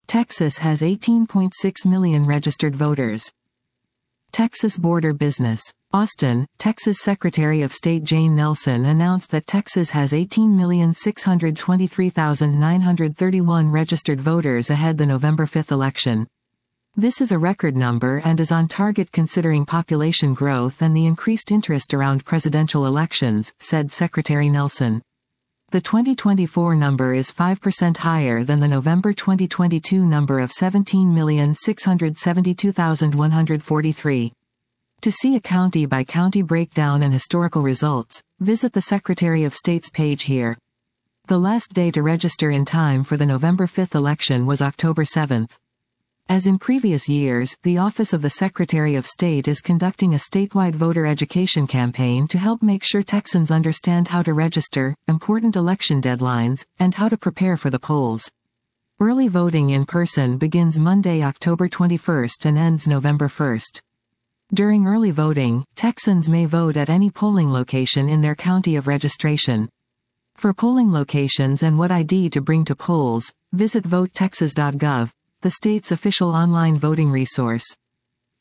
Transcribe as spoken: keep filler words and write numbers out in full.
Texas has eighteen point six million registered voters. Texas border business. Austin, Texas Secretary of State Jane Nelson announced that Texas has eighteen million six hundred twenty-three thousand nine hundred thirty-one registered voters ahead the November fifth election. This is a record number and is on target considering population growth and the increased interest around presidential elections, said Secretary Nelson. The twenty twenty-four number is five percent higher than the November twenty twenty-two number of seventeen million six hundred seventy-two thousand one hundred forty-three. To see a county-by-county breakdown and historical results, visit the Secretary of State's page here. The last day to register in time for the November fifth election was October seventh. As in previous years, the Office of the Secretary of State is conducting a statewide voter education campaign to help make sure Texans understand how to register, important election deadlines, and how to prepare for the polls. Early voting in person begins Monday, October twenty-first and ends November first. During early voting, Texans may vote at any polling location in their county of registration. For polling locations and what I D to bring to polls, visit vote texas dot gov, the state's official online voting resource.